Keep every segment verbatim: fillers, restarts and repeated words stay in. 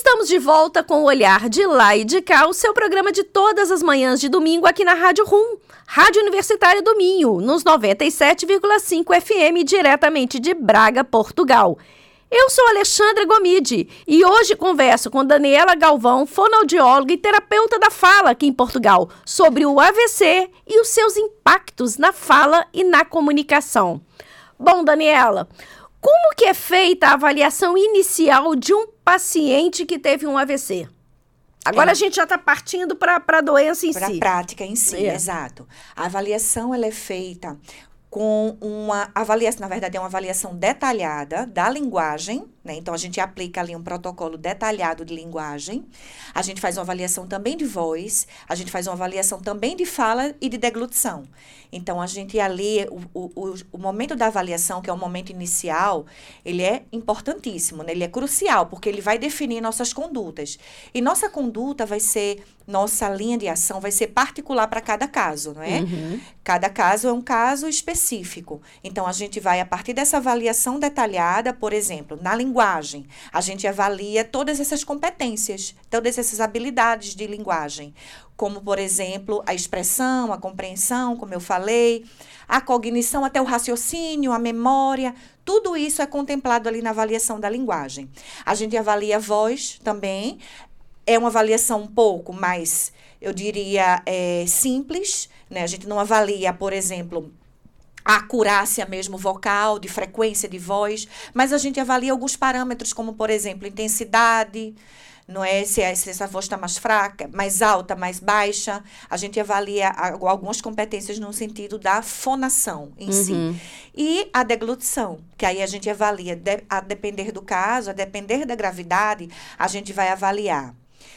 Estamos de volta com o Olhar de Lá e de Cá, o seu programa de todas as manhãs de domingo aqui na Rádio Rum, Rádio Universitária do Minho, nos noventa e sete vírgula cinco F M, diretamente de Braga, Portugal. Eu sou Alexandra Gomide e hoje converso com Daniela Galvão, fonoaudióloga e terapeuta da fala aqui em Portugal, sobre o A V C e os seus impactos na fala e na comunicação. Bom, Daniela, como que é feita a avaliação inicial de um paciente que teve um A V C? Agora é. a gente já está partindo para a doença em pra si. Para a prática em si, é. exato. A avaliação ela é feita com uma avaliação, na verdade é uma avaliação detalhada da linguagem, né? Então a gente aplica ali um protocolo detalhado de linguagem, a gente faz uma avaliação também de voz, a gente faz uma avaliação também de fala e de deglutição. Então a gente ali, o, o, o momento da avaliação, que é o momento inicial, ele é importantíssimo, né? Ele é crucial, porque ele vai definir nossas condutas. E nossa conduta vai ser, nossa linha de ação vai ser particular para cada caso, não é? Uhum. Cada caso é um caso específico. Então, a gente vai, a partir dessa avaliação detalhada, por exemplo, na linguagem, a gente avalia todas essas competências, todas essas habilidades de linguagem, como, por exemplo, a expressão, a compreensão, como eu falei, a cognição, até o raciocínio, a memória, tudo isso é contemplado ali na avaliação da linguagem. A gente avalia a voz também, é uma avaliação um pouco mais, eu diria, é, simples, né? A gente não avalia, por exemplo, a acurácia mesmo vocal, de frequência de voz, mas a gente avalia alguns parâmetros, como, por exemplo, intensidade, não é? Se, é, se essa voz está mais fraca, mais alta, mais baixa. A gente avalia algumas competências no sentido da fonação em uhum. si. E a deglutição, que aí a gente avalia, de, a depender do caso, a depender da gravidade, a gente vai avaliar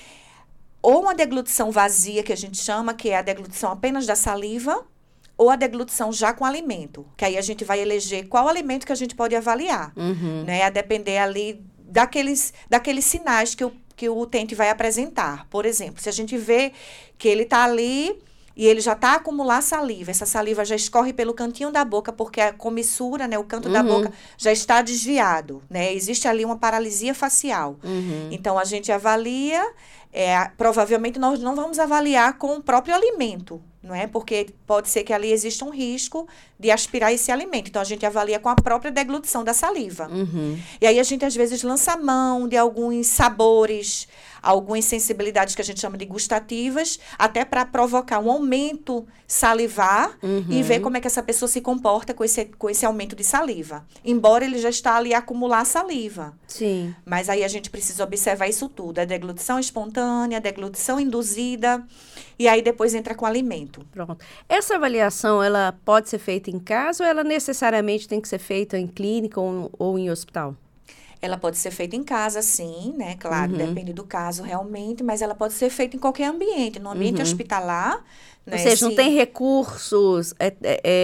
ou uma deglutição vazia, que a gente chama, que é a deglutição apenas da saliva, ou a deglutição já com alimento, que aí a gente vai eleger qual alimento que a gente pode avaliar, uhum. né? A depender ali daqueles, daqueles sinais que o, que o utente vai apresentar. Por exemplo, se a gente vê que ele está ali e ele já está a acumular saliva, essa saliva já escorre pelo cantinho da boca, porque a comissura, né, o canto uhum. da boca já está desviado, né? Existe ali uma paralisia facial. Uhum. Então, a gente avalia, é, provavelmente nós não vamos avaliar com o próprio alimento, não é? Porque pode ser que ali exista um risco de aspirar esse alimento. Então, a gente avalia com a própria deglutição da saliva. Uhum. E aí, a gente, às vezes, lança mão de alguns sabores, algumas sensibilidades que a gente chama de gustativas, até para provocar um aumento salivar uhum. e ver como é que essa pessoa se comporta com esse, com esse aumento de saliva. Embora ele já está ali a acumular saliva. Sim. Mas aí a gente precisa observar isso tudo. A deglutição espontânea, a deglutição induzida, e aí depois entra com o alimento. Pronto. Essa avaliação, ela pode ser feita em casa ou ela necessariamente tem que ser feita em clínica ou, ou em hospital? Ela pode ser feita em casa, sim, né? Claro, uhum. depende do caso realmente, mas ela pode ser feita em qualquer ambiente, no ambiente uhum. hospitalar. Né? Ou seja, Se... não tem recursos é,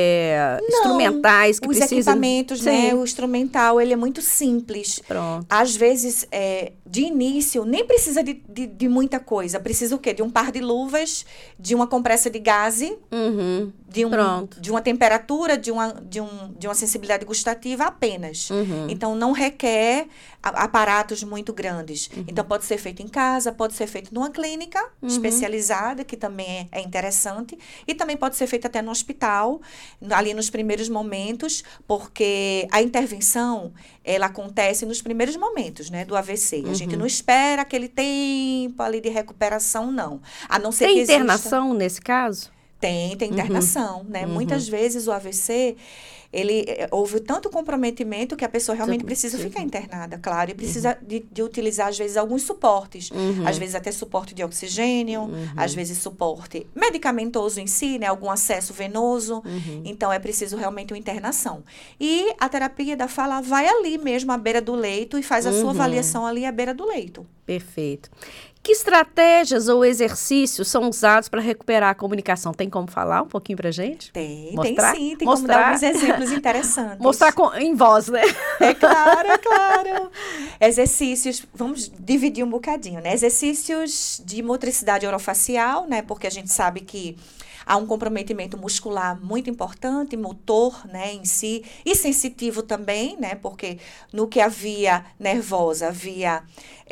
é, não, instrumentais que os precisam... Os equipamentos, sim. né? O instrumental, ele é muito simples. Pronto. Às vezes, é, de início, nem precisa de, de, de muita coisa. Precisa o quê? De um par de luvas, de uma compressa de gaze, uhum. de, um, Pronto. de uma temperatura, de uma, de, um, de uma sensibilidade gustativa apenas. Uhum. Então, não requer a, aparatos muito grandes. Uhum. Então, pode ser feito em casa, pode ser feito numa clínica uhum. especializada, que também é, é interessante. E também pode ser feito até no hospital, ali nos primeiros momentos, porque a intervenção, ela acontece nos primeiros momentos, né, do A V C. Uhum. A gente não espera aquele tempo ali de recuperação, não. A não ser tem que internação exista... nesse caso? Tem, tem internação, uhum. né? Uhum. Muitas vezes o A V C, ele, houve tanto comprometimento que a pessoa realmente Sim, precisa sim. ficar internada, claro. E precisa uhum. de, de utilizar, às vezes, alguns suportes. Uhum. Às vezes, até suporte de oxigênio. Uhum. Às vezes, suporte medicamentoso em si, né? Algum acesso venoso. Uhum. Então, é preciso realmente uma internação. E a terapia da fala vai ali mesmo, à beira do leito, e faz a uhum. sua avaliação ali à beira do leito. Perfeito. Que estratégias ou exercícios são usados para recuperar a comunicação? Tem como falar um pouquinho para a gente? Tem, Mostrar? tem sim. Tem Mostrar. como dar alguns exemplos interessantes. Mostrar com, em voz, né? É claro, é claro. Exercícios, vamos dividir um bocadinho, né? Exercícios de motricidade orofacial, né? Porque a gente sabe que há um comprometimento muscular muito importante, motor, né, em si, e sensitivo também, né, porque no que a via nervosa, a via é,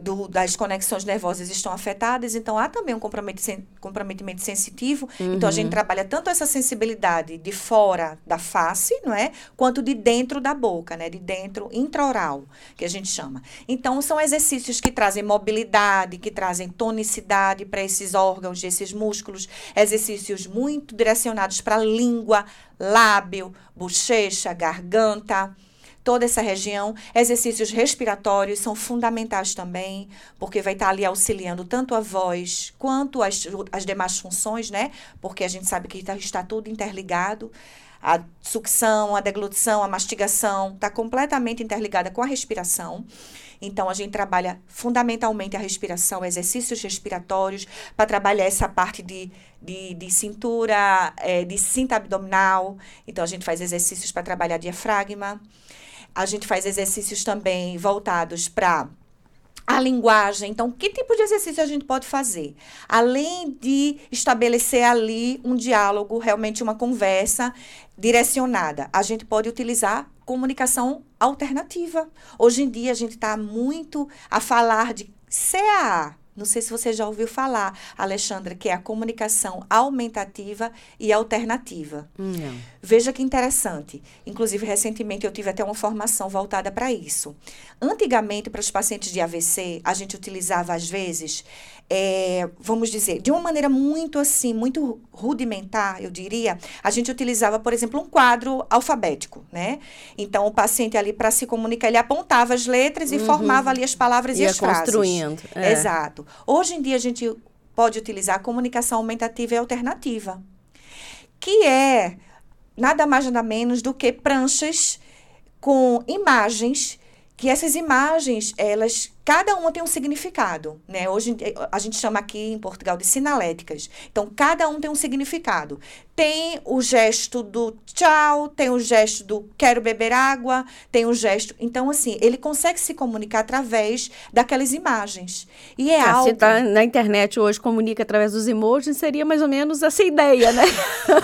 do, das conexões nervosas estão afetadas, então há também um comprometimento, comprometimento sensitivo. Uhum. Então, a gente trabalha tanto essa sensibilidade de fora da face, não é? Quanto de dentro da boca, né? De dentro, intraoral, que a gente chama. Então, são exercícios que trazem mobilidade, que trazem tonicidade para esses órgãos, esses músculos, exercícios muito direcionados para a língua, lábio, bochecha, garganta, toda essa região. Exercícios respiratórios são fundamentais também, porque vai estar ali auxiliando tanto a voz quanto as, as demais funções, né? Porque a gente sabe que está, está tudo interligado. A sucção, a deglutição, a mastigação está completamente interligada com a respiração. Então, a gente trabalha fundamentalmente a respiração, exercícios respiratórios, para trabalhar essa parte de, de, de cintura, é, de cinta abdominal. Então, a gente faz exercícios para trabalhar diafragma. A gente faz exercícios também voltados para a linguagem. Então, que tipo de exercício a gente pode fazer? Além de estabelecer ali um diálogo, realmente uma conversa direcionada, a gente pode utilizar comunicação alternativa. Hoje em dia, a gente está muito a falar de C A A. Não sei se você já ouviu falar, Alexandra, que é a comunicação aumentativa e alternativa. Não. Veja que interessante. Inclusive, recentemente, eu tive até uma formação voltada para isso. Antigamente, para os pacientes de A V C, a gente utilizava, às vezes, é, vamos dizer, de uma maneira muito assim, muito rudimentar, eu diria, a gente utilizava, por exemplo, um quadro alfabético, né? Então, o paciente ali, para se comunicar, ele apontava as letras e uhum. formava ali as palavras Ia e as frases. construindo. É. Exato. Hoje em dia, a gente pode utilizar a comunicação aumentativa e alternativa, que é nada mais, nada menos do que pranchas com imagens, que essas imagens, elas, cada uma tem um significado, né? Hoje, a gente chama aqui em Portugal de sinaléticas. Então, cada um tem um significado. Tem o gesto do tchau, tem o gesto do quero beber água, tem o gesto... Então, assim, ele consegue se comunicar através daquelas imagens. E é ah, algo... Se tá na internet hoje comunica através dos emojis, seria mais ou menos essa ideia, né?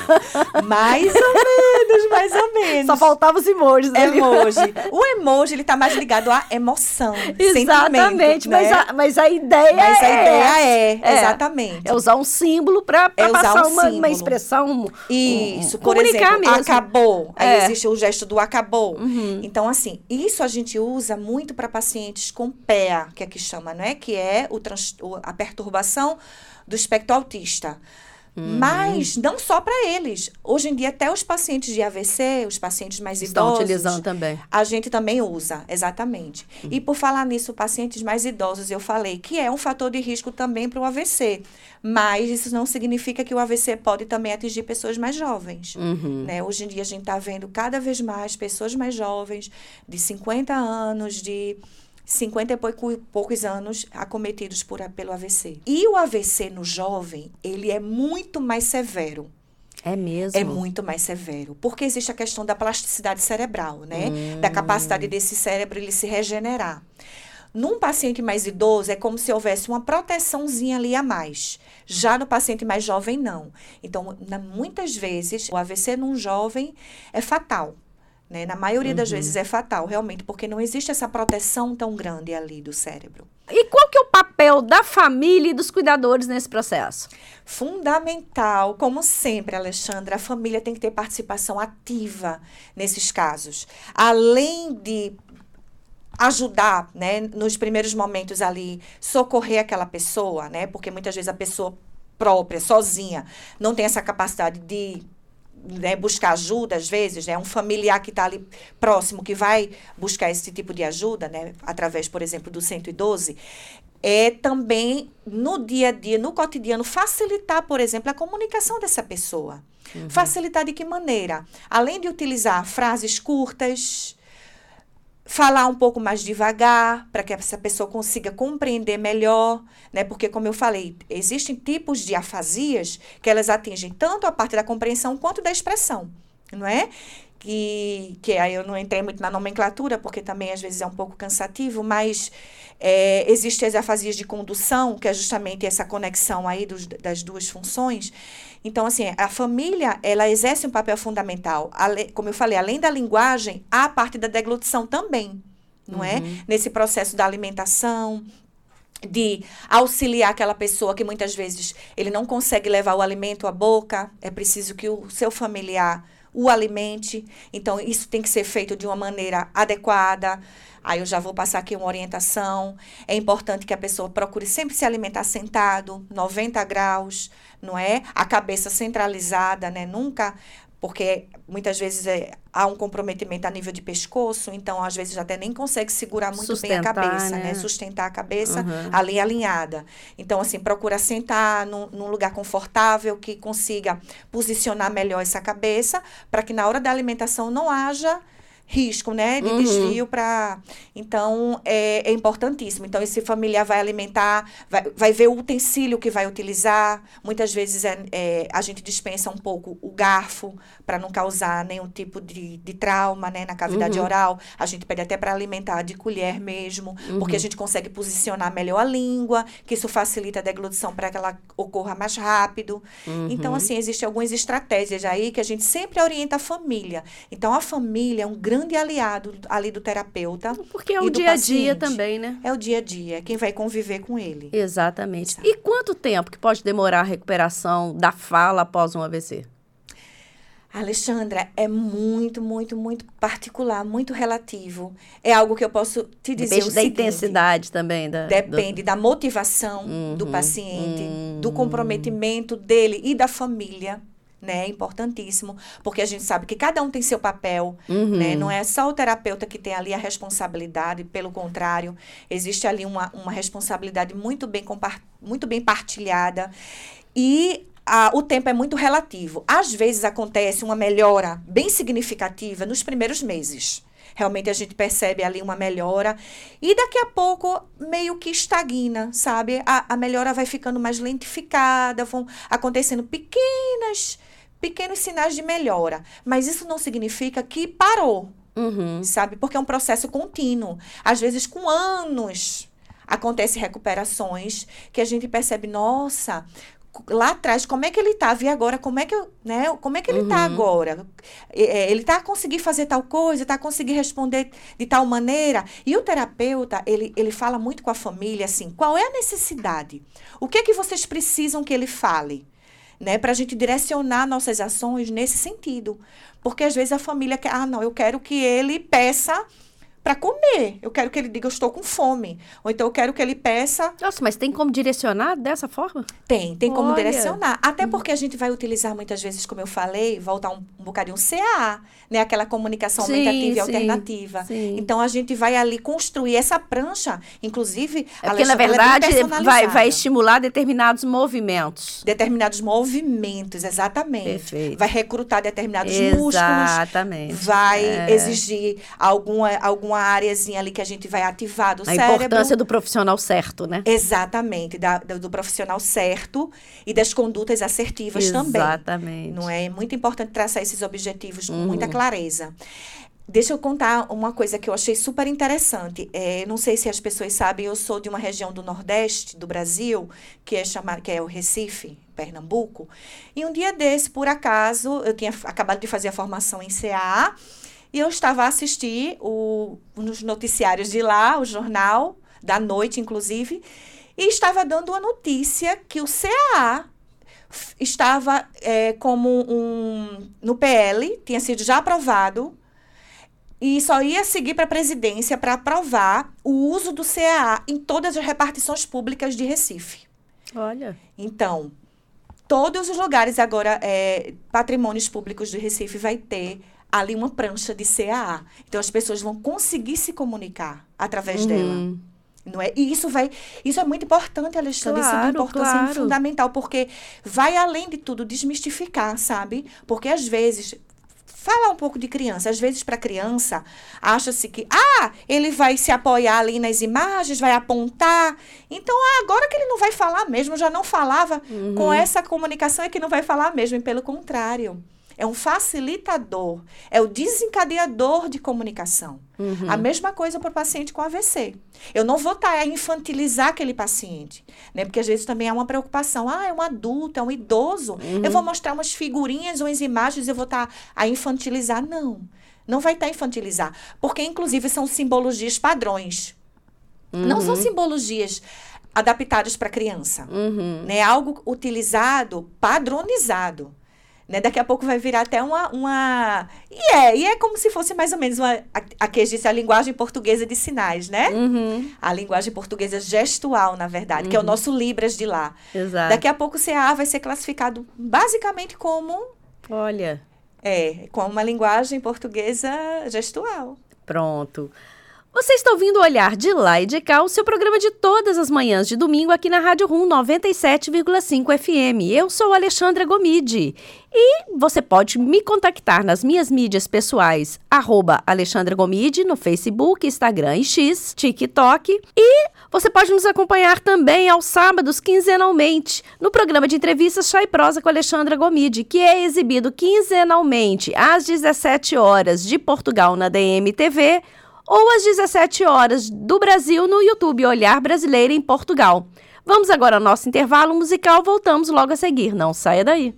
Mais ou menos, mais ou menos. Só faltava os emojis. Emoji. Ali. O emoji, ele tá mais ligado à emoção, exatamente, né? mas, a, mas a ideia mas a é... ideia é, é, exatamente. É usar um símbolo para é passar um uma, uma expressão. Isso, um, por comunicar exemplo, mesmo. Acabou. Aí é. existe o gesto do acabou. Uhum. Então, assim, isso a gente usa muito para pacientes com P E A, que aqui chama, não é? Que é o trans, a perturbação do espectro autista. Uhum. Mas não só para eles. Hoje em dia, até os pacientes de A V C, os pacientes mais Estão idosos... utilizando também. A gente também usa, exatamente. Uhum. E por falar nisso, pacientes mais idosos, eu falei que é um fator de risco também para o A V C. Mas isso não significa que o A V C pode também atingir pessoas mais jovens. Uhum. Né? Hoje em dia, a gente está vendo cada vez mais pessoas mais jovens, de cinquenta anos, de... cinquenta e poucos anos acometidos por, pelo A V C. E o A V C no jovem, ele é muito mais severo. É mesmo? É muito mais severo. Porque existe a questão da plasticidade cerebral, né? Hum. Da capacidade desse cérebro ele se regenerar. Num paciente mais idoso, é como se houvesse uma proteçãozinha ali a mais. Já no paciente mais jovem, não. Então, na, muitas vezes, o A V C num jovem é fatal. Né? Na maioria uhum. das vezes é fatal, realmente, porque não existe essa proteção tão grande ali do cérebro. E qual que é o papel da família e dos cuidadores nesse processo? Fundamental, como sempre, Alexandra, a família tem que ter participação ativa nesses casos. Além de ajudar, né, nos primeiros momentos ali, socorrer aquela pessoa, né, porque muitas vezes a pessoa própria, sozinha, não tem essa capacidade de... Né, buscar ajuda, às vezes, né, um familiar que está ali próximo, que vai buscar esse tipo de ajuda, né, através, por exemplo, do cento e doze, é também, no dia a dia, no cotidiano, facilitar, por exemplo, a comunicação dessa pessoa. Uhum. Facilitar de que maneira? Além de utilizar frases curtas, falar um pouco mais devagar, para que essa pessoa consiga compreender melhor, né? Porque, como eu falei, existem tipos de afasias que elas atingem tanto a parte da compreensão quanto da expressão, não é? Que, que aí eu não entrei muito na nomenclatura, porque também às vezes é um pouco cansativo, mas é, existem as afasias de condução, que é justamente essa conexão aí dos, das duas funções. Então, assim, a família, ela exerce um papel fundamental. Ale, como eu falei, além da linguagem, há a parte da deglutição também, não uhum. é? Nesse processo da alimentação, de auxiliar aquela pessoa que muitas vezes ele não consegue levar o alimento à boca, é preciso que o seu familiar o alimente, então isso tem que ser feito de uma maneira adequada. Aí eu já vou passar aqui uma orientação. É importante que a pessoa procure sempre se alimentar sentado, noventa graus, não é? A cabeça centralizada, né? Nunca... Porque muitas vezes é, há um comprometimento a nível de pescoço, então às vezes até nem consegue segurar muito Sustentar, bem a cabeça, né? né? Sustentar a cabeça Uhum. ali alinhada. Então, assim, procura sentar num, num lugar confortável, que consiga posicionar melhor essa cabeça, para que na hora da alimentação não haja risco, né, de Uhum. desvio para... Então, é, é importantíssimo. Então, esse familiar vai alimentar, vai, vai ver o utensílio que vai utilizar. Muitas vezes é, é, a gente dispensa um pouco o garfo para não causar nenhum tipo de, de trauma, né, na cavidade Uhum. oral. A gente pede até para alimentar de colher mesmo, Uhum. porque a gente consegue posicionar melhor a língua, que isso facilita a deglutição para que ela ocorra mais rápido. Uhum. Então, assim, existem algumas estratégias aí que a gente sempre orienta a família. Então, a família é um grande aliado ali do terapeuta. Porque é e o do dia a dia paciente. também, né? É o dia a dia, quem vai conviver com ele. Exatamente. Exato. E quanto tempo que pode demorar a recuperação da fala após um A V C? Alexandra, é muito, muito, muito particular, muito relativo. É algo que eu posso te dizer Depende o da seguinte, intensidade também. Da, depende do... da motivação Uhum, do paciente, uhum. do comprometimento dele e da família. Né? É importantíssimo, porque a gente sabe que cada um tem seu papel, Uhum. né? Não é só o terapeuta que tem ali a responsabilidade, pelo contrário, existe ali uma, uma responsabilidade muito bem, compar- muito bem partilhada e a, o tempo é muito relativo. Às vezes acontece uma melhora bem significativa nos primeiros meses. Realmente a gente percebe ali uma melhora e daqui a pouco meio que estagna, sabe? A, a melhora vai ficando mais lentificada, vão acontecendo pequenas, pequenos sinais de melhora. Mas isso não significa que parou, Uhum. sabe? Porque é um processo contínuo. Às vezes com anos acontecem recuperações que a gente percebe, nossa... Lá atrás, como é que ele estava? E agora, como é que, eu, né? Como é que ele está Uhum. agora? É, ele está a conseguir fazer tal coisa, está a conseguir responder de tal maneira. E o terapeuta, ele, ele fala muito com a família, assim, qual é a necessidade? O que é que vocês precisam que ele fale? Né? Para a gente direcionar nossas ações nesse sentido. Porque às vezes a família quer, ah, não, eu quero que ele peça para comer. Eu quero que ele diga, eu estou com fome. Ou então eu quero que ele peça... Nossa, mas tem como direcionar dessa forma? Tem, tem como Olha. direcionar. Até porque a gente vai utilizar muitas vezes, como eu falei, voltar um, um bocadinho C A A, né? Aquela comunicação Sim, aumentativa e sim, alternativa. sim. Então, a gente vai ali construir essa prancha, inclusive... É porque, na Alexandra, ela é bem verdade, vai, personalizada. vai estimular determinados movimentos. Determinados movimentos, exatamente. Perfeito. Vai recrutar determinados músculos. Exatamente. Vai É. exigir alguma, alguma áreazinha ali que a gente vai ativar do A cérebro. importância do profissional certo, né? Exatamente, da, do, do profissional certo e das condutas assertivas também. Exatamente. Não é? É muito importante traçar esses objetivos com Uhum. muita clareza. Deixa eu contar uma coisa que eu achei super interessante. É, não sei se as pessoas sabem, eu sou de uma região do Nordeste do Brasil, que é, chamada, que é o Recife, Pernambuco. E um dia desse, por acaso, eu tinha acabado de fazer a formação em C A A, e eu estava a assistir o, nos noticiários de lá, o jornal, da noite, inclusive, e estava dando uma notícia que o C A A estava é, como um... no P L, tinha sido já aprovado, e só ia seguir para a presidência para aprovar o uso do C A A em todas as repartições públicas de Recife. Olha. Então, todos os lugares agora, é, patrimônios públicos de Recife vai ter ali uma prancha de C A A. Então, as pessoas vão conseguir se comunicar através Uhum. dela. Não é? E isso vai, isso é muito importante, Alexandre, isso é de Claro, importância claro. fundamental, porque vai além de tudo desmistificar, sabe? Porque às vezes, falar um pouco de criança, às vezes para criança, acha-se que, ah, ele vai se apoiar ali nas imagens, vai apontar, então ah, agora que ele não vai falar mesmo, já não falava, Uhum. com essa comunicação é que não vai falar mesmo, e pelo contrário. É um facilitador, é o desencadeador de comunicação. Uhum. A mesma coisa para o paciente com A V C. Eu não vou estar a infantilizar aquele paciente, né? Porque às vezes também há uma preocupação. Ah, é um adulto, é um idoso. Uhum. Eu vou mostrar umas figurinhas, umas imagens, eu vou estar a infantilizar. Não, não vai estar a infantilizar. Porque, inclusive, são simbologias padrões. Uhum. Não são simbologias adaptados para a criança. Uhum. Né? Algo utilizado, padronizado. Né? Daqui a pouco vai virar até uma... uma... E, é, e é como se fosse mais ou menos uma, a que disse a linguagem portuguesa de sinais, né? Uhum. A linguagem portuguesa gestual, na verdade, Uhum. que é o nosso Libras de lá. Exato. Daqui a pouco o C A vai ser classificado basicamente como... Olha. É, como uma linguagem portuguesa gestual. Pronto. Você está ouvindo o Olhar de Lá e de Cá, o seu programa de todas as manhãs de domingo aqui na Rádio Rum noventa e sete vírgula cinco F M. Eu sou Alexandra Gomide e você pode me contactar nas minhas mídias pessoais, arroba Alexandra Gomide, no Facebook, Instagram e X, TikTok. E você pode nos acompanhar também aos sábados, quinzenalmente, no programa de entrevistas Chá e Prosa com Alexandra Gomide, que é exibido quinzenalmente às dezessete horas de Portugal na D M T V, ou às dezessete horas do Brasil no YouTube Olhar Brasileiro em Portugal. Vamos agora ao nosso intervalo musical, voltamos logo a seguir. Não saia daí.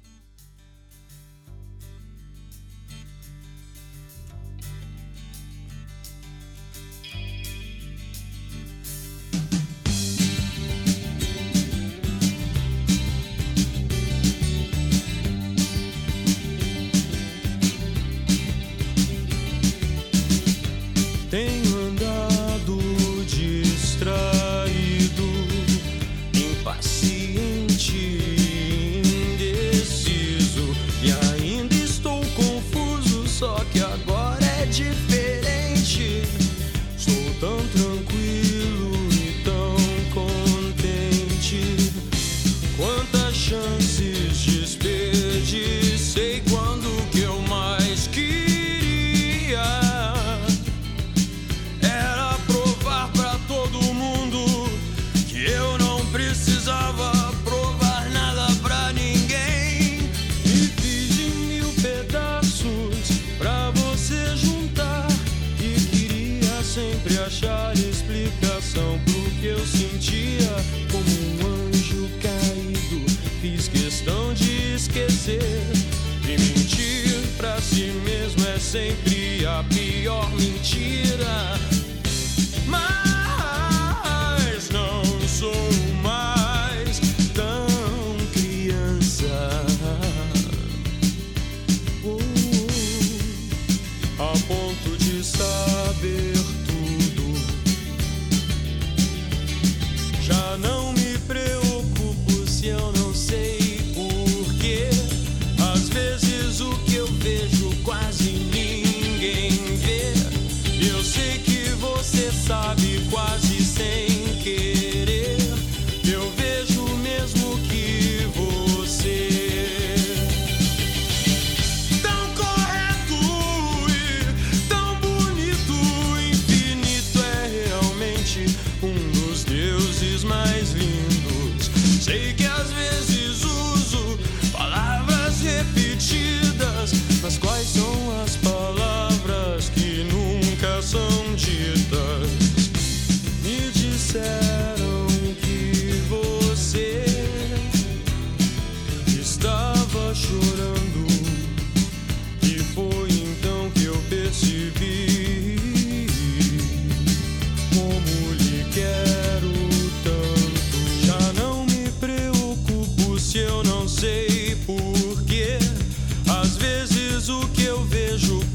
Tenho andado distraído, impaciente, indeciso, e ainda estou confuso, só que agora é diferente. Estou tão tranquilo e tão contente. Quantas chances desperdicei quando que eu mais queria achar explicação pro que eu sentia. Como um anjo caído, fiz questão de esquecer. E mentir pra si mesmo é sempre a pior mentira. Mas não sou mais tão criança, oh, a ponto de saber já não me preocupo se eu não sei porquê. Às vezes o que eu vejo quase ninguém vê. Eu sei que você sabe quase sem querer. Eu vejo mesmo que você tão correto e tão bonito. Infinito é realmente um dos deuses mais lindos. Sei que às vezes uso palavras repetidas, mas quais são as palavras que nunca são ditas? Me disseram que você estava chorando, e foi então que eu percebi como lhe quero tanto. Já não me preocupo se eu não sei porquê. Às vezes o que eu vejo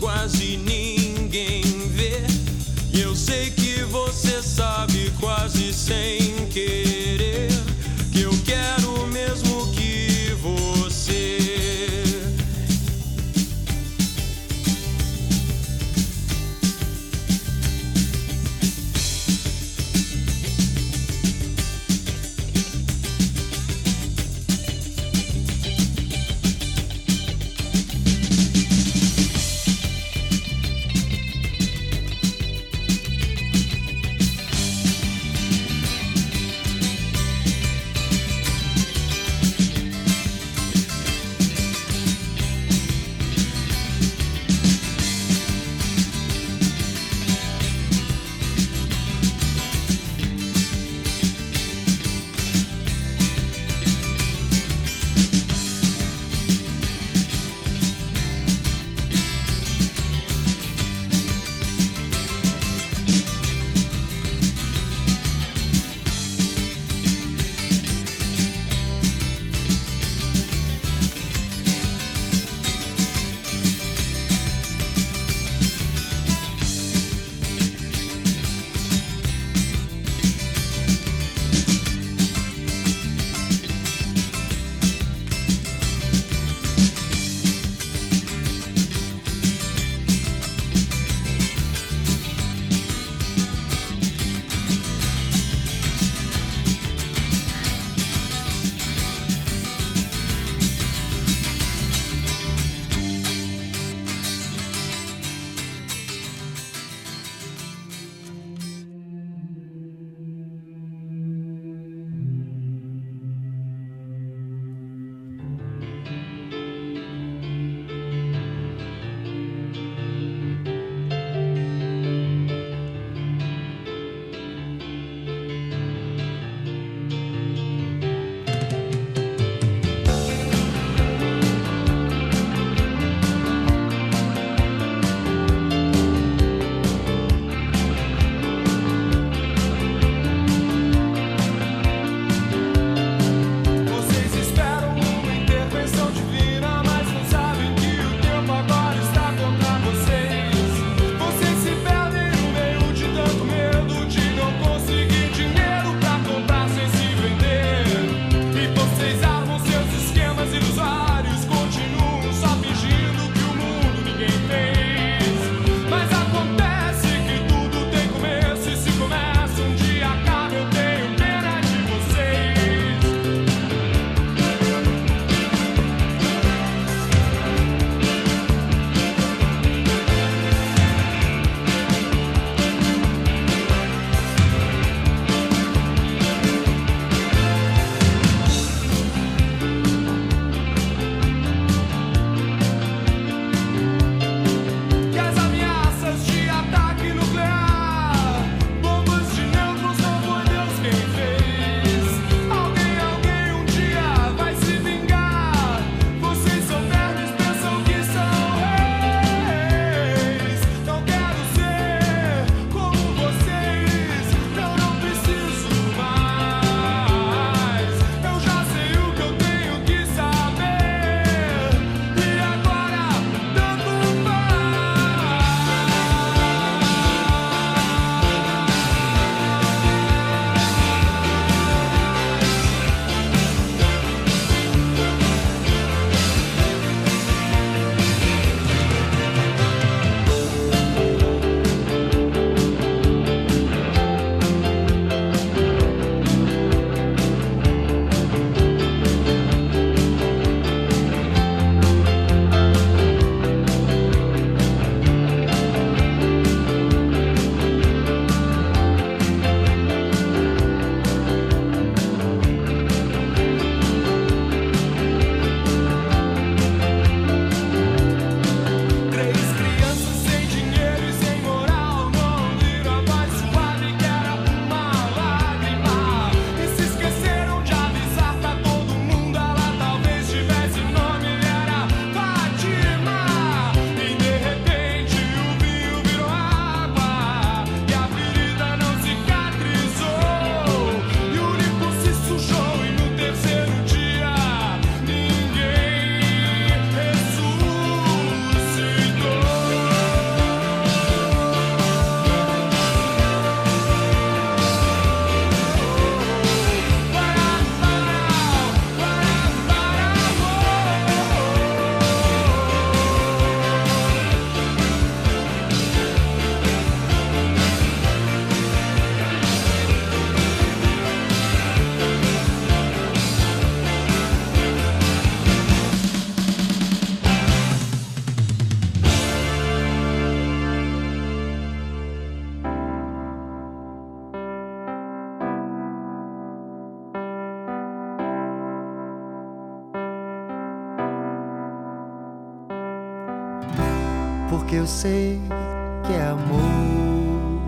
porque eu sei que é amor.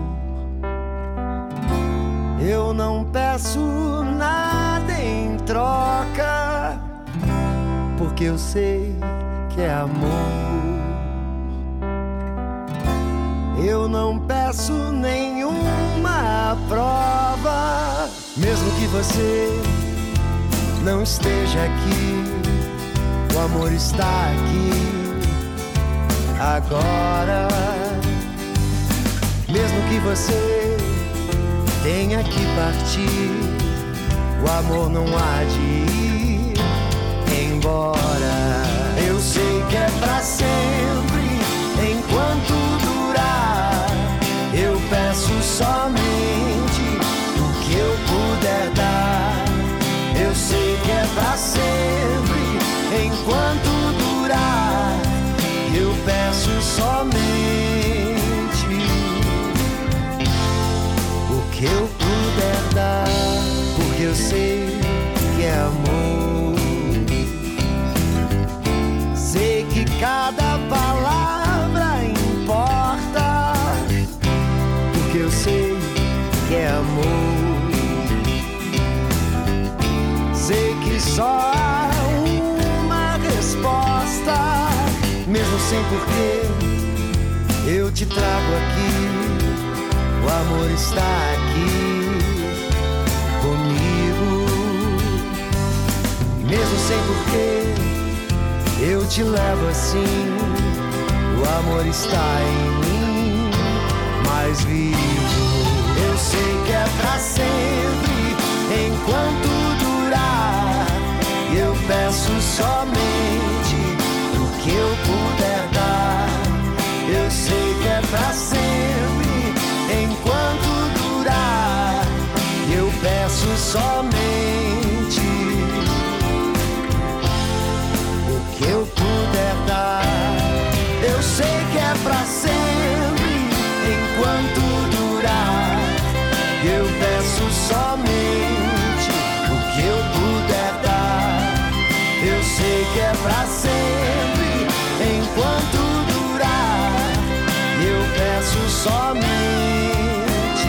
Eu não peço nada em troca, porque eu sei que é amor. Eu não peço nenhuma prova, mesmo que você não esteja aqui, o amor está aqui agora. Mesmo que você tenha que partir, o amor não há de ir embora. Eu sei que é pra sempre, enquanto durar. Eu peço somente o que eu puder dar. Eu sei que é pra sempre, enquanto durar. Eu peço somente o que eu puder dar, porque eu sei que é amor. Sei que cada palavra importa, porque eu sei que é amor. Sei que só há uma resposta, mesmo sem porquê, eu te trago aqui. O amor está aqui comigo, mesmo sem porquê, eu te levo assim. O amor está em mim, mais vivo. Eu sei que é pra sempre, enquanto durar. Eu peço somente o que eu puder dar. Eu sei que é pra sempre, enquanto durar. Eu peço somente o que eu puder dar. Eu sei que é pra sempre, enquanto durar. Eu peço somente o que eu puder dar. Eu sei que é pra sempre, enquanto durar. Eu peço somente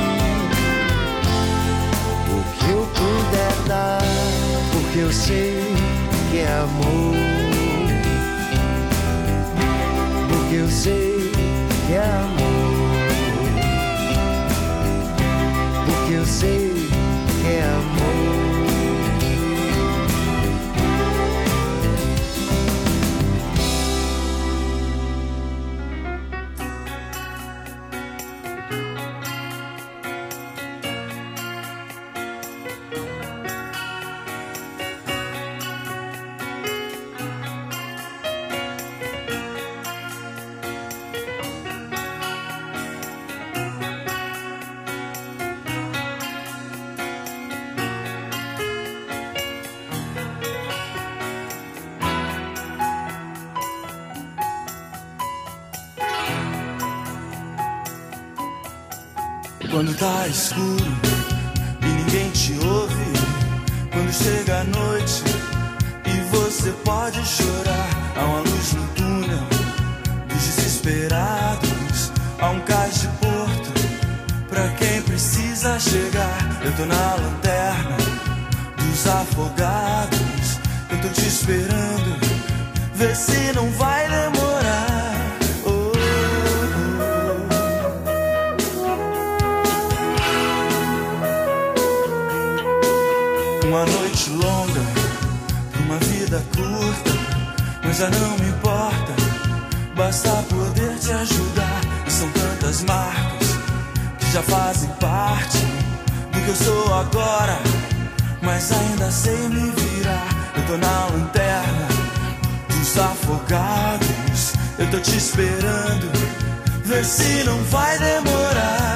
o que eu puder dar, porque eu sei que é amor. Porque eu sei que é amor. Porque eu sei que é amor. Quando tá escuro e ninguém te ouve, quando chega a noite e você pode chorar, há uma luz no túnel dos desesperados, há um cais de porto pra quem precisa chegar. Eu tô na lanterna dos afogados, eu tô te esperando, vê se não vai demorar. Uma noite longa, uma vida curta, mas já não me importa, basta poder te ajudar. E são tantas marcas que já fazem parte do que eu sou agora, mas ainda sei me virar. Eu tô na lanterna dos afogados, eu tô te esperando, vê se não vai demorar.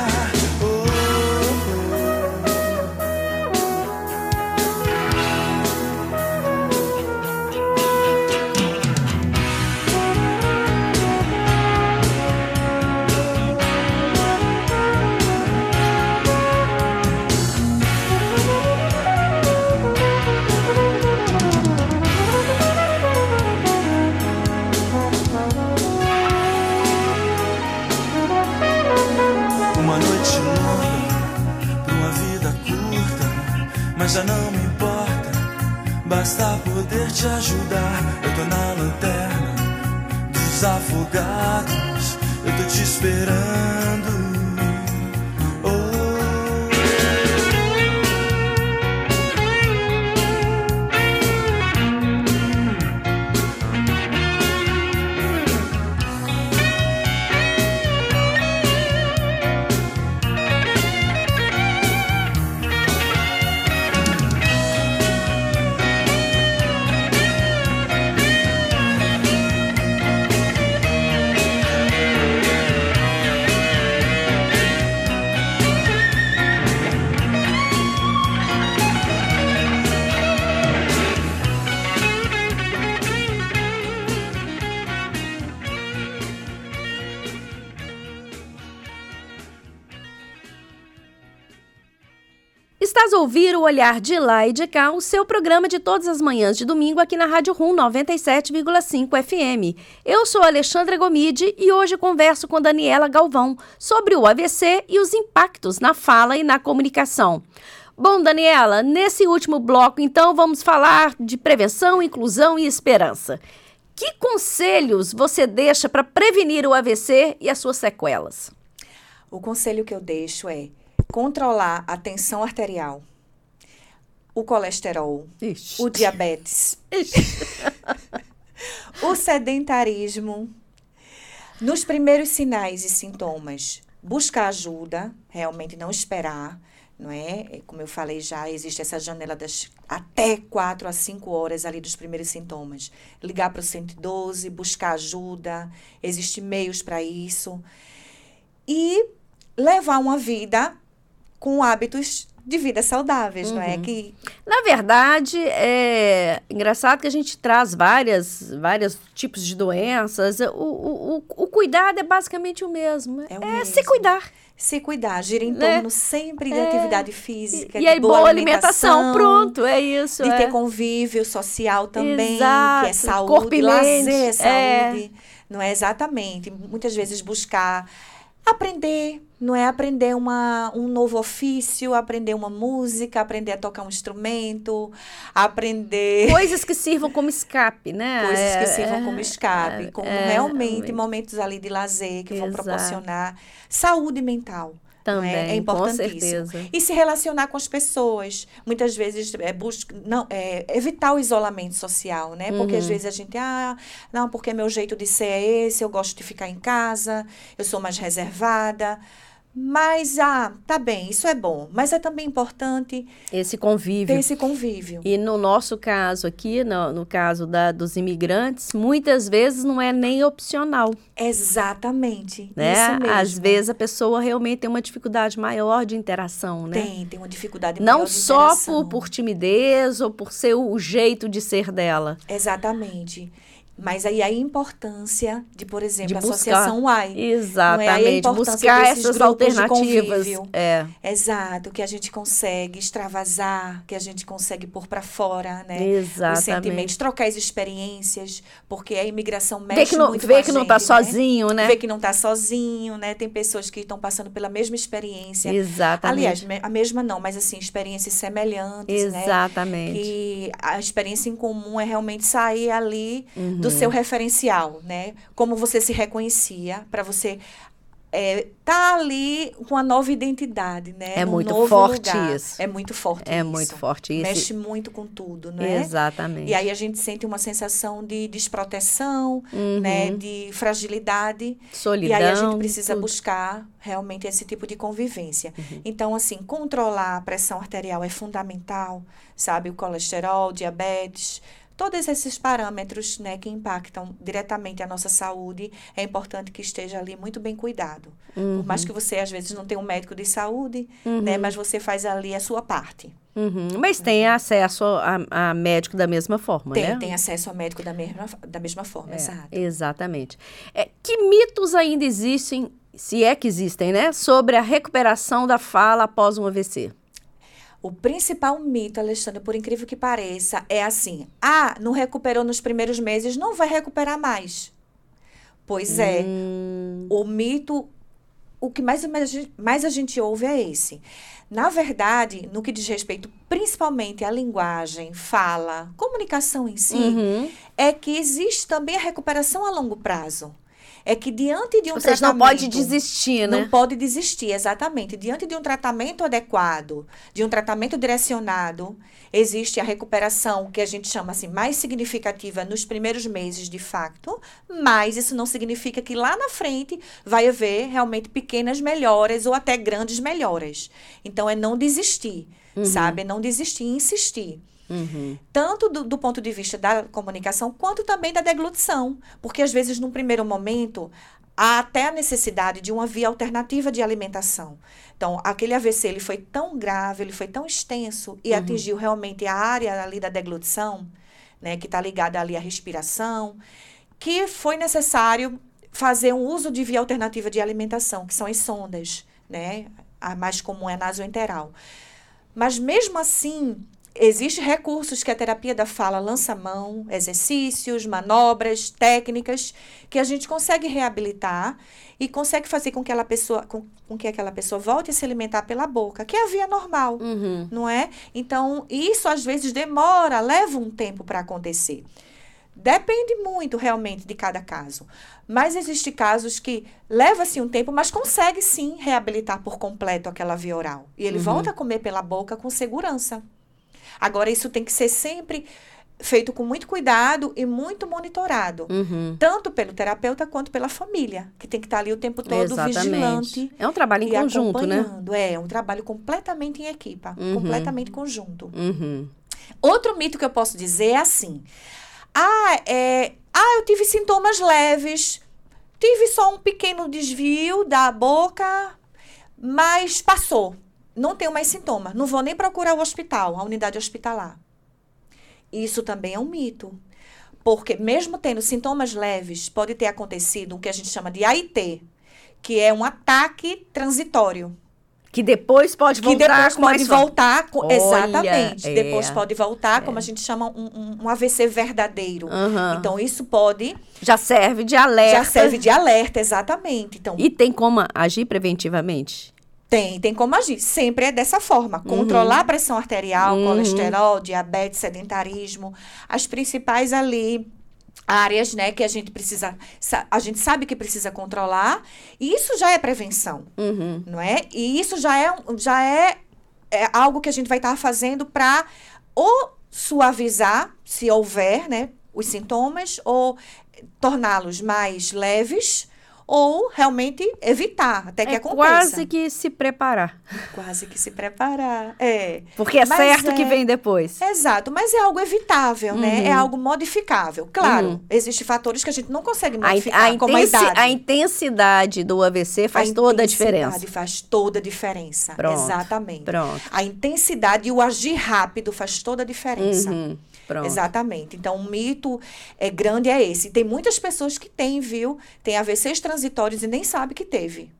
mas já não me importa. Basta poder te ajudar. Eu tô na lanterna dos afogados. Eu tô te esperando. Estás a ouvir o Olhar de Lá e de Cá, o seu programa de todas as manhãs de domingo aqui na Rádio Rum noventa e sete vírgula cinco F M. Eu sou Alexandra Gomide e hoje converso com Daniela Galvão sobre o A V C e os impactos na fala e na comunicação. Bom, Daniela, nesse último bloco, então, vamos falar de prevenção, inclusão e esperança. Que conselhos você deixa para prevenir o A V C e as suas sequelas? O conselho que eu deixo é controlar a tensão arterial, o colesterol, Ixi. o diabetes, o sedentarismo. Nos primeiros sinais e sintomas, buscar ajuda, realmente não esperar, não é? Como eu falei já, existe essa janela das até quatro a cinco horas ali dos primeiros sintomas. Ligar para o cento e doze, buscar ajuda, existem meios para isso. E levar uma vida com hábitos de vida saudáveis, uhum. não é? Que... Na verdade, é engraçado que a gente traz várias, vários tipos de doenças. O, o, o, o cuidado é basicamente o mesmo. É, o é mesmo. se cuidar. Se cuidar, gira em torno né? sempre de é. atividade física, e, de e aí, boa, boa alimentação, alimentação. Pronto, é isso. De é. ter convívio social também, Exato. que é saúde, Corpo e lazer, mente. saúde. É. Não é exatamente. Muitas vezes buscar aprender, não é aprender uma, um novo ofício, aprender uma música, aprender a tocar um instrumento, aprender... Coisas que sirvam como escape, né? Coisas é, que sirvam é, como escape, é, como é, realmente é, momentos ali de lazer que Exato. vão proporcionar saúde mental. Também, é? É importantíssimo. Com certeza. E se relacionar com as pessoas. Muitas vezes, é, busca, não, é, evitar o isolamento social, né? Porque, uhum. às vezes, a gente, ah, não, porque meu jeito de ser é esse, eu gosto de ficar em casa, eu sou mais reservada. Mas, ah, tá bem, isso é bom. Mas é também importante... Esse convívio. Ter esse convívio. E no nosso caso aqui, no, no caso da, dos imigrantes, muitas vezes não é nem opcional. Exatamente. Né? Isso mesmo. Às vezes a pessoa realmente tem uma dificuldade maior de interação, né? Tem, tem uma dificuldade maior não de só interação. por, por timidez ou por ser o, o jeito de ser dela. Exatamente. Mas aí a importância de, por exemplo, de a buscar, Associação U A I. Exatamente, não é? buscar essas alternativas. É. Exato, que a gente consegue extravasar, que a gente consegue pôr para fora, né? Exatamente. Os sentimentos, trocar as experiências, porque a imigração mexe vê que não, muito vê com a que não gente, tá né? sozinho, né? Vê que não tá sozinho, né? Tem pessoas que estão passando pela mesma experiência. Exatamente. Aliás, a mesma não, mas assim, experiências semelhantes, Exatamente. né? Que a experiência em comum é realmente sair ali uhum. do seu referencial, né? Como você se reconhecia, para você é, tá ali com uma nova identidade, né? É Num muito novo forte lugar. isso. É muito forte é isso. É muito forte isso. Mexe muito com tudo, não é? Exatamente. E aí a gente sente uma sensação de desproteção, uhum. né? De fragilidade. Solidão. E aí a gente precisa tudo. buscar realmente esse tipo de convivência. Uhum. Então, assim, controlar a pressão arterial é fundamental, sabe? O colesterol, diabetes... Todos esses parâmetros, né, que impactam diretamente a nossa saúde, é importante que esteja ali muito bem cuidado. Uhum. Por mais que você, às vezes, não tenha um médico de saúde, uhum. né, mas você faz ali a sua parte. Uhum. Mas tem acesso a, a médico da mesma forma, tem, né? Tem acesso a médico da mesma, da mesma forma, é, exato. Exatamente. É, que mitos ainda existem, se é que existem, né, sobre a recuperação da fala após um A V C? O principal mito, Alexandra, por incrível que pareça, é assim: ah, não recuperou nos primeiros meses, não vai recuperar mais. Pois é, hum. o mito o que mais, mais a gente ouve é esse. Na verdade, no que diz respeito principalmente à linguagem, fala, comunicação em si, Uhum. é que existe também a recuperação a longo prazo. É que diante de um Ou seja, não tratamento... pode desistir, né? Não pode desistir, exatamente. Diante de um tratamento adequado, de um tratamento direcionado, existe a recuperação, que a gente chama assim, mais significativa nos primeiros meses, de fato, mas isso não significa que lá na frente vai haver realmente pequenas melhoras ou até grandes melhoras. Então, é não desistir, Uhum. sabe? É não desistir e insistir. Uhum. Tanto do, do ponto de vista da comunicação, quanto também da deglutição. Porque, às vezes, num primeiro momento, há até a necessidade de uma via alternativa de alimentação. Então, aquele A V C ele foi tão grave, ele foi tão extenso e Uhum. atingiu realmente a área ali da deglutição, né, que está ligada ali à respiração, que foi necessário fazer um uso de via alternativa de alimentação, que são as sondas, né? A mais comum é a nasoenteral. Mas, mesmo assim, existem recursos que a terapia da fala lança mão, exercícios, manobras, técnicas, que a gente consegue reabilitar e consegue fazer com que, aquela pessoa, com, com que aquela pessoa volte a se alimentar pela boca, que é a via normal, Uhum. não é? Então, isso às vezes demora, leva um tempo para acontecer. Depende muito, realmente, de cada caso. Mas existem casos que leva-se um tempo, mas consegue, sim, reabilitar por completo aquela via oral. E ele Uhum. volta a comer pela boca com segurança. Agora, isso tem que ser sempre feito com muito cuidado e muito monitorado. Uhum. Tanto pelo terapeuta quanto pela família, que tem que estar ali o tempo todo Exatamente. vigilante. É um trabalho em e conjunto, né? acompanhando. É, é um trabalho completamente em equipa, Uhum. completamente conjunto. Uhum. Outro mito que eu posso dizer é assim: ah, é, ah, eu tive sintomas leves, tive só um pequeno desvio da boca, mas passou. Não tenho mais sintoma, não vou nem procurar o hospital, a unidade hospitalar. Isso também é um mito. Porque mesmo tendo sintomas leves, pode ter acontecido o que a gente chama de A I T, que é um ataque transitório. Que depois pode Que voltar depois com mais pode forte. voltar, com- Olha, exatamente. é, Depois pode voltar, é. como a gente chama, um, um, um A V C verdadeiro. Aham. Então, isso pode, Já serve de alerta. já serve de alerta, exatamente. Então, E tem como agir preventivamente? tem, tem como agir. Sempre é dessa forma. Controlar a pressão arterial, Uhum. colesterol, diabetes, sedentarismo. As principais ali áreas, né, que a gente precisa, sa- a gente sabe que precisa controlar. E isso já é prevenção. Uhum. Não é? E isso já é, um- já é, é algo que a gente vai estar fazendo para ou suavizar, se houver, né, os sintomas, ou torná-los mais leves, ou realmente evitar até que É aconteça. quase que se preparar. Quase que se preparar. É. Porque é Mas certo é- que vem depois. Exato, mas é algo evitável, né? Uhum. É algo modificável. Claro, Uhum. existem fatores que a gente não consegue A, in- modificar, a como a intensi- idade. a intensidade do A V C faz toda a diferença. intensidade faz toda a diferença. Pronto, Exatamente. Pronto. A intensidade e o agir rápido faz toda a diferença. Uhum. Pronto. Exatamente. Então, um mito é, grande é esse. Tem muitas pessoas que têm, viu? Tem A V Cs transitórios e nem sabe que teve.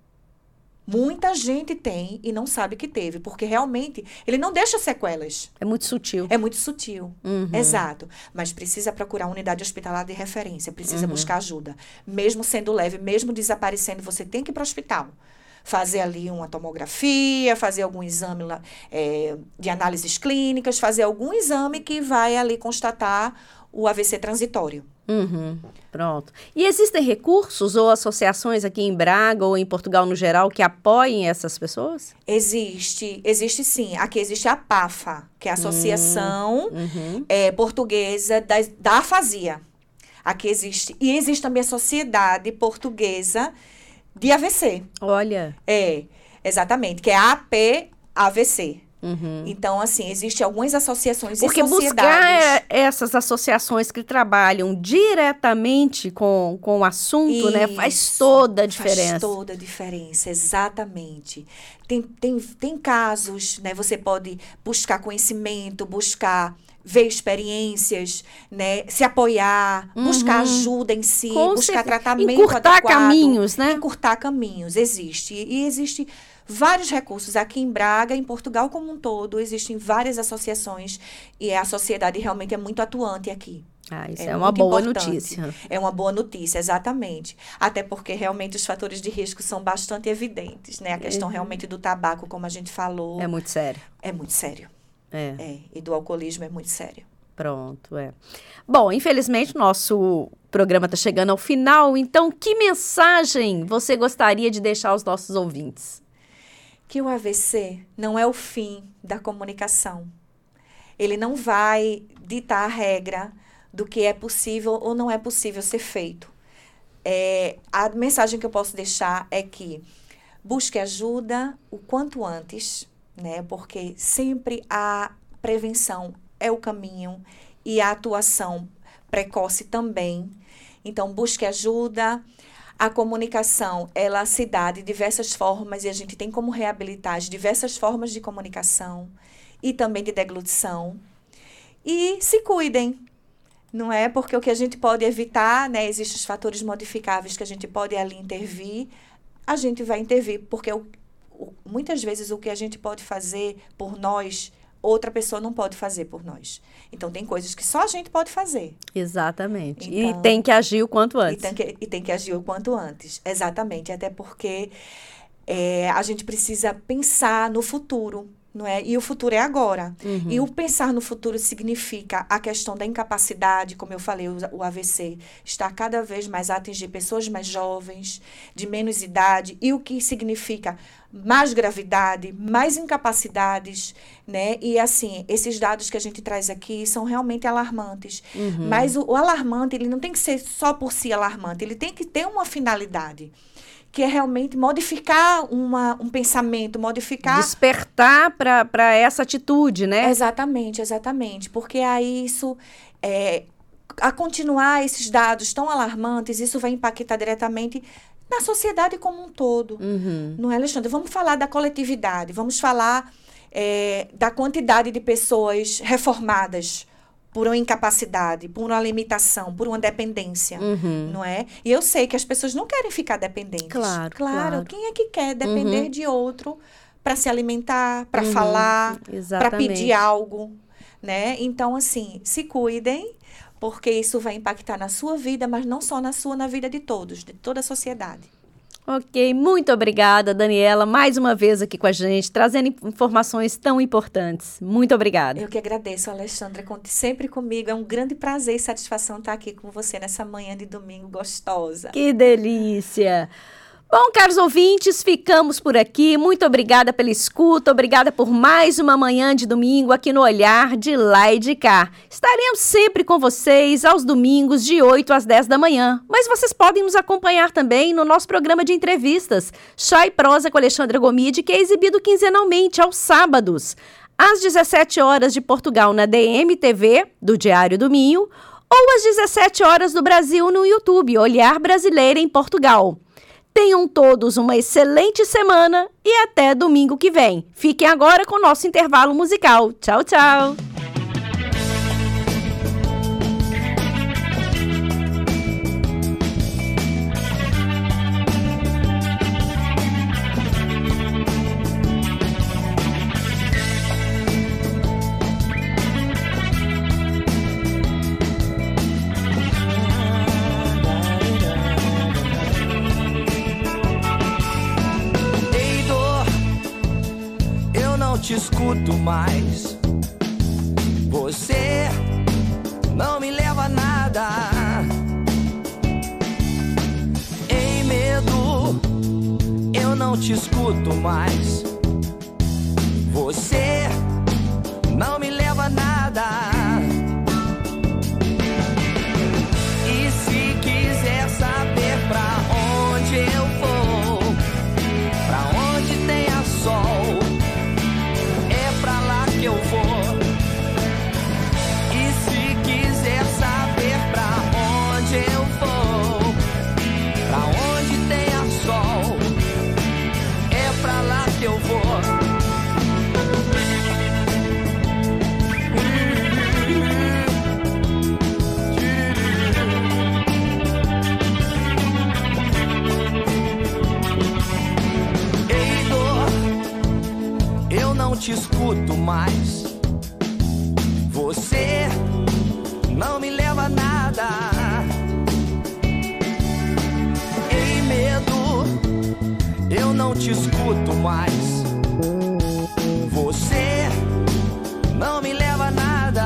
Muita gente tem e não sabe que teve, porque realmente ele não deixa sequelas. É muito sutil. É muito sutil. Uhum. Exato. Mas precisa procurar uma unidade hospitalar de referência, precisa Uhum. buscar ajuda. Mesmo sendo leve, mesmo desaparecendo, você tem que ir para o hospital. Fazer ali uma tomografia, fazer algum exame lá, é, de análises clínicas, fazer algum exame que vai ali constatar o A V C transitório. Uhum. Pronto. E existem recursos ou associações aqui em Braga ou em Portugal no geral que apoiem essas pessoas? Existe, existe sim. Aqui existe a PAFA, que é a Associação Uhum. é, Portuguesa da, da Afasia. Aqui existe. E existe também a Sociedade Portuguesa de A V C. Olha. É, exatamente, que é a A P A V C. Uhum. Então, assim, existem algumas associações Porque e sociedades. buscar é, essas associações que trabalham diretamente com, com o assunto, né, faz Isso, toda a diferença. Faz toda a diferença, exatamente. Tem, tem, tem casos, né? Você pode buscar conhecimento, buscar ver experiências, né? Se apoiar, buscar ajuda em si, Com buscar certeza. tratamento Encurtar adequado. caminhos, né? Encurtar caminhos, existe. E existe vários recursos aqui em Braga, em Portugal como um todo, existem várias associações e a sociedade realmente é muito atuante aqui. Ah, isso é, É uma muito boa importante. notícia. É uma boa notícia, exatamente. Até porque realmente os fatores de risco são bastante evidentes, né? A questão realmente do tabaco, como a gente falou, É muito sério. é muito sério. É, É, e do alcoolismo é muito sério. pronto, é. Bom, infelizmente, nosso programa está chegando ao final, então que mensagem você gostaria de deixar aos nossos ouvintes? Que o A V C não é o fim da comunicação. Ele não vai ditar a regra do que é possível ou não é possível ser feito. É, a mensagem que eu posso deixar é que busque ajuda o quanto antes, né? Porque sempre a prevenção é o caminho e a atuação precoce também. Então, busque ajuda. A comunicação, ela se dá de diversas formas e a gente tem como reabilitar as diversas formas de comunicação e também de deglutição. E se cuidem, não é? Porque o que a gente pode evitar, né? Existem os fatores modificáveis que a gente pode ali intervir, a gente vai intervir, porque o, o, muitas vezes o que a gente pode fazer por nós, outra pessoa não pode fazer por nós. Então, tem coisas que só a gente pode fazer. Exatamente. Então, e tem que agir o quanto E antes. tem, que, e tem que agir o quanto antes. Exatamente. Até porque é, a gente precisa pensar no futuro, não é? E o futuro é agora. Uhum. E o pensar no futuro significa a questão da incapacidade, como eu falei, o, o A V C está cada vez mais a atingir pessoas mais jovens, de menos idade, e o que significa mais gravidade, mais incapacidades, né? E assim, esses dados que a gente traz aqui são realmente alarmantes. Uhum. Mas o, o alarmante, ele não tem que ser só por si alarmante, ele tem que ter uma finalidade, que é realmente modificar uma, um pensamento, modificar... Despertar para essa atitude, né? Exatamente, exatamente. Porque aí isso, é, a continuar esses dados tão alarmantes, isso vai impactar diretamente na sociedade como um todo. Uhum. Não é, Alexandre? Vamos falar da coletividade, vamos falar é, da quantidade de pessoas reformadas por uma incapacidade, por uma limitação, por uma dependência, Uhum. não é? E eu sei que as pessoas não querem ficar dependentes. Claro, Claro, claro. quem é que quer depender Uhum. de outro para se alimentar, para Uhum. falar, para Exatamente. pedir algo, né? Então, assim, se cuidem, porque isso vai impactar na sua vida, mas não só na sua, na vida de todos, de toda a sociedade. Ok, muito obrigada, Daniela, mais uma vez aqui com a gente, trazendo informações tão importantes. Muito obrigada. Eu que agradeço, Alexandra, conte sempre comigo. É um grande prazer e satisfação estar aqui com você nessa manhã de domingo gostosa. Que delícia! Bom, caros ouvintes, ficamos por aqui. Muito obrigada pela escuta, obrigada por mais uma manhã de domingo aqui no Olhar de Lá e de Cá. Estaremos sempre com vocês aos domingos de oito às dez da manhã, mas vocês podem nos acompanhar também no nosso programa de entrevistas, Chá e Prosa com Alexandra Gomide, que é exibido quinzenalmente aos sábados, às dezessete horas de Portugal na D M T V, do Diário do Minho, ou às dezessete horas do Brasil no YouTube, Olhar Brasileiro em Portugal. Tenham todos uma excelente semana e até domingo que vem. Fiquem agora com o nosso intervalo musical. Tchau, tchau! Ei, dor, eu não te escuto mais. Você não me leva a nada. Ei, medo, eu não te escuto mais. Você não me leva a nada. E se quiser saber pra onde eu vou, pra onde tenha sol, é pra lá que eu vou. E se quiser saber pra onde eu vou, pra onde tenha sol, é pra lá que eu vou. Ei, dor, eu não te escuto mais. Você não me leva a nada. não te escuto mais. Você não me leva a nada.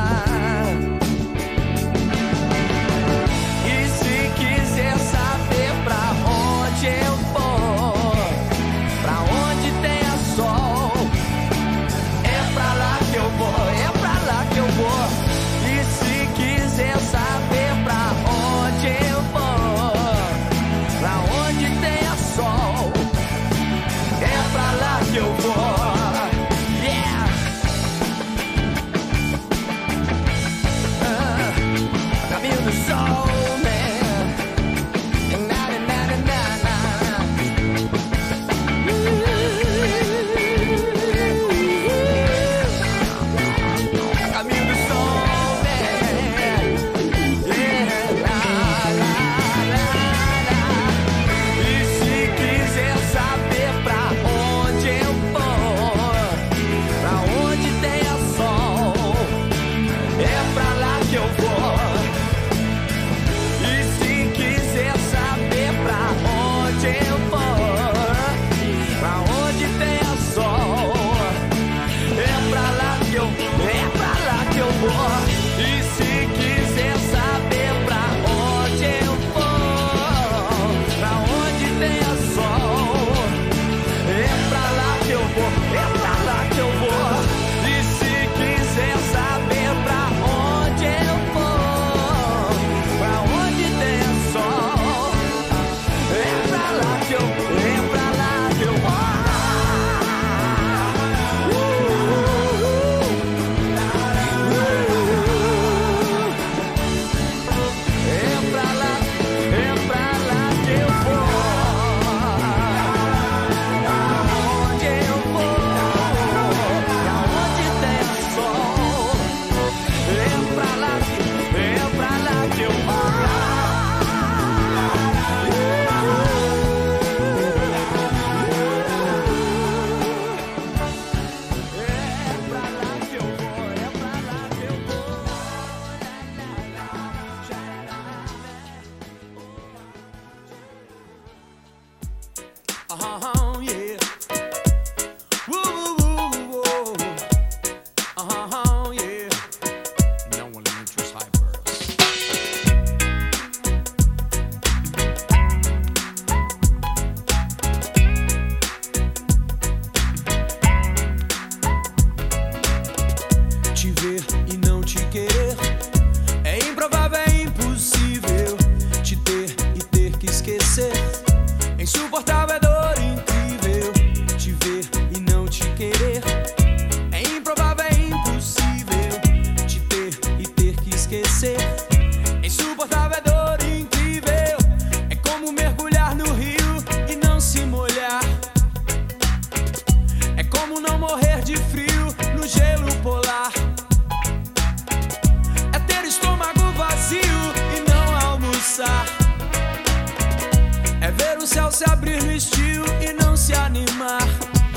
E se quiser saber pra onde eu vou, pra onde tenha sol, é pra lá que eu vou, é pra lá que eu vou. E se quiser saber pra onde eu vou, pra onde tenha sol, é pra lá que eu vou. Yeah! Ah, caminho do sol, man. Na, na, na, na, na. Caminho do sol, man. Yeah, la, la, la, la. E se quiser saber pra onde eu vou, pra onde tenha sol, é pra lá que eu vou. E se quiser saber pra onde eu vou, pra onde tenha sol, é pra lá que eu, é pra lá que eu vou. E se quiser saber pra onde eu vou, pra onde tenha sol, é pra lá que eu vou, é pra lá que eu vou. E se quiser saber pra onde eu vou, pra onde tenha sol, é pra lá que eu, é pra lá que eu vou. É pra lá, é pra lá que eu vou. Aonde eu vou, aonde tem sol, é pra lá, é pra lá que eu vou. É pra lá que eu vou, é pra lá que eu vou. Uh-huh, yeah. Woo, woo, woo, woo. Uh-huh, yeah. No one enters hyper. Te ver e não te querer é improvável, é impossível. Te ter e ter que esquecer é insuportável, é dor incrível. Te ver e não te querer é improvável, é impossível. Te ter e ter que esquecer é insuportável, é dor incrível. É como mergulhar no rio e não se molhar. É como não morrer de frio no gelo polar. É ter estômago vazio e não almoçar. É ver o céu se abrir no estio e não se animar.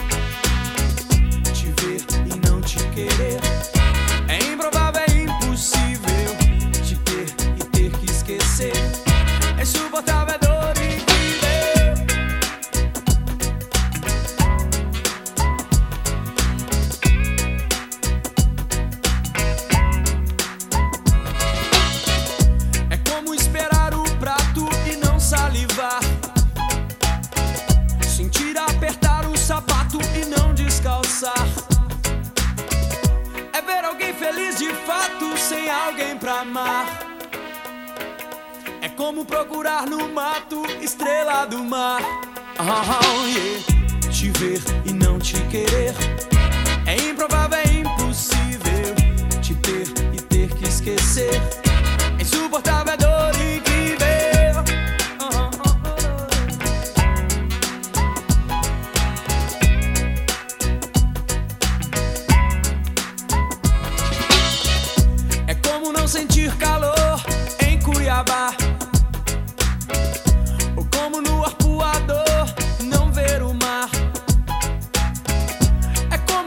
Te ver e não te querer é improvável, é impossível. Te ter e ter que esquecer é insuportável, é dor incrível. É como esperar o prato e não salivar. Sentir apertar o sapato e não descalçar. É ver alguém feliz de fato sem alguém pra amar. É como procurar no mato estrela do mar. Oh, yeah. Te ver e não te querer é improvável, é impossível. Te ter e ter que esquecer é insuportável, é dor incrível. É como não sentir calor em Cuiabá, ou como no arpoador não ver o mar. É como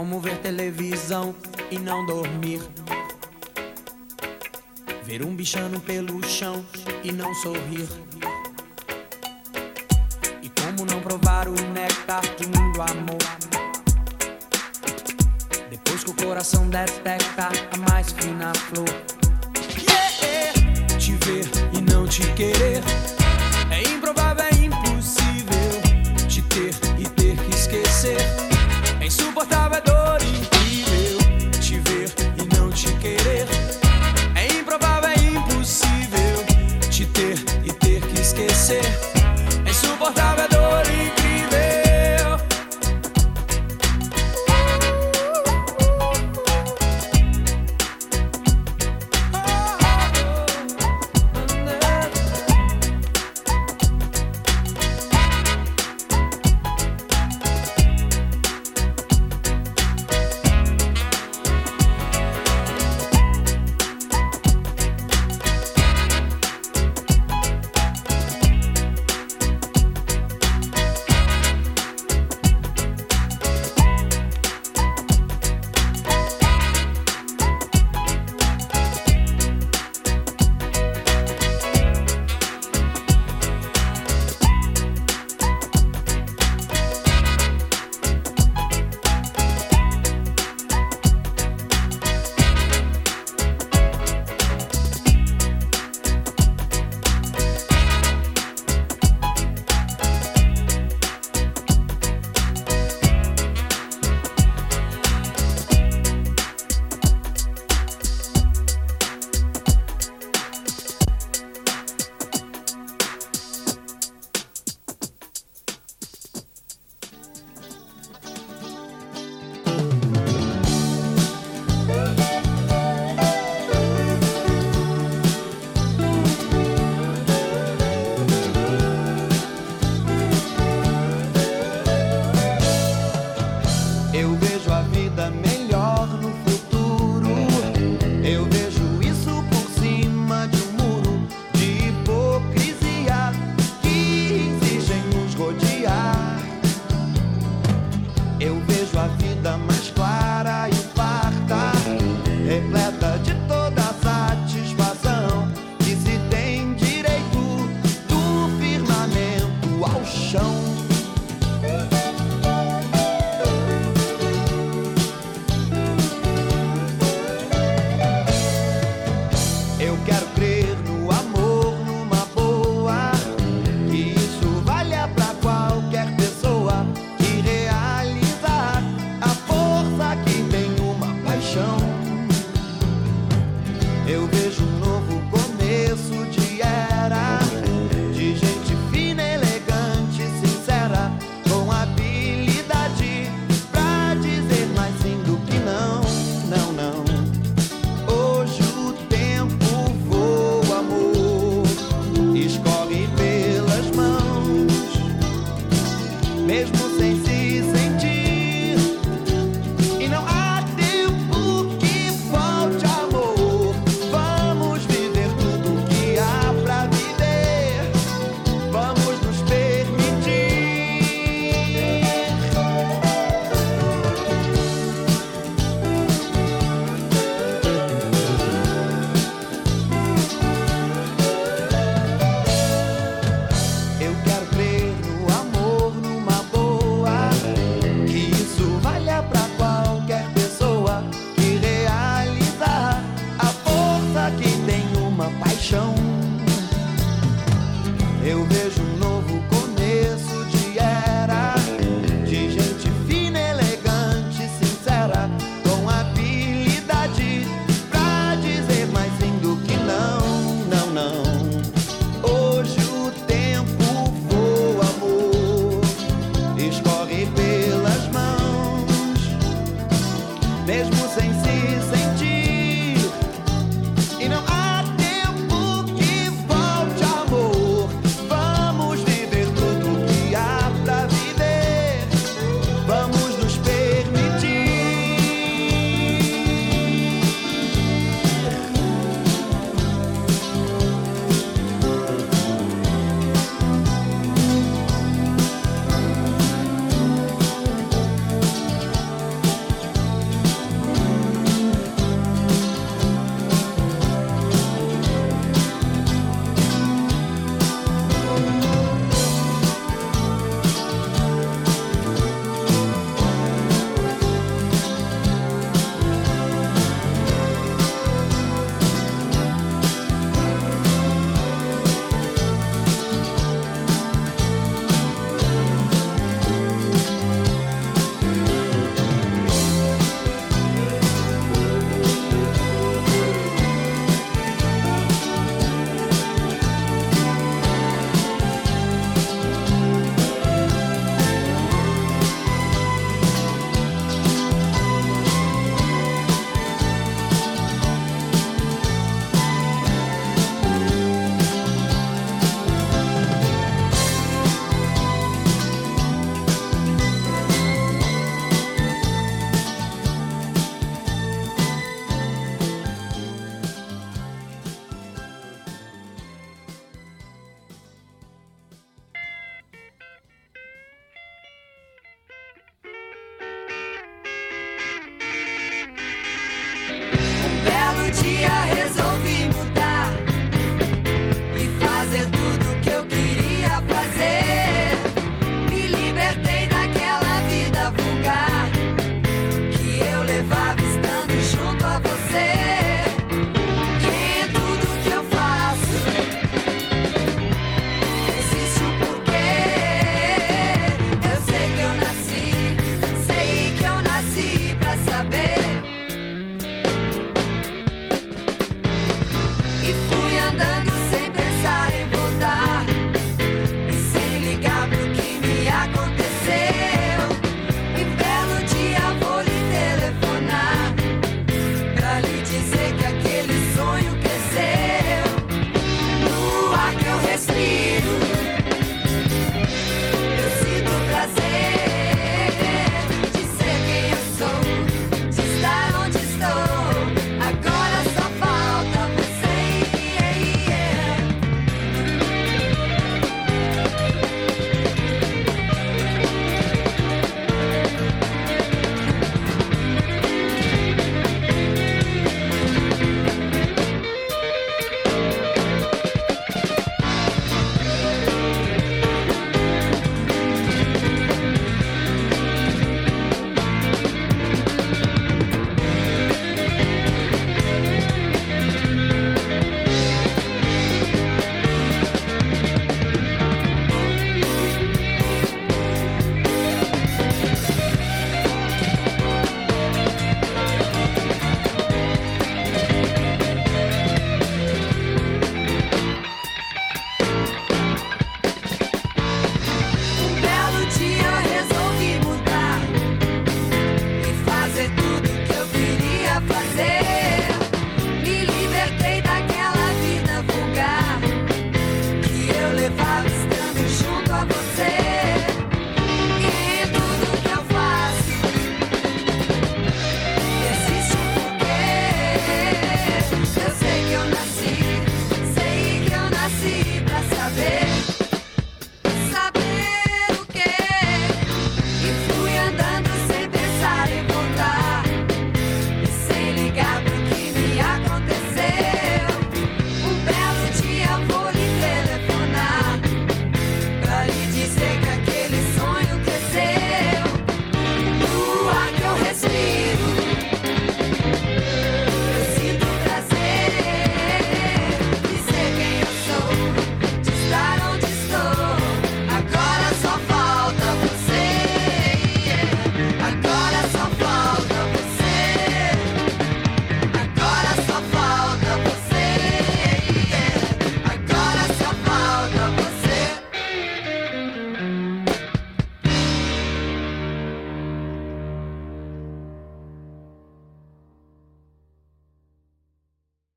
como ver televisão e não dormir. Ver um bichano pelo chão e não sorrir. E como não provar o néctar de um lindo amor, depois que o coração detecta a mais fina flor. Yeah! Te ver e não te querer é improvável, é impossível. Te ter e ter que esquecer é insuportável, é dor incrível. Te ver e não te querer é improvável, é impossível. Te ter e ter que esquecer é insuportável, é dor incrível. Mesmo sem ser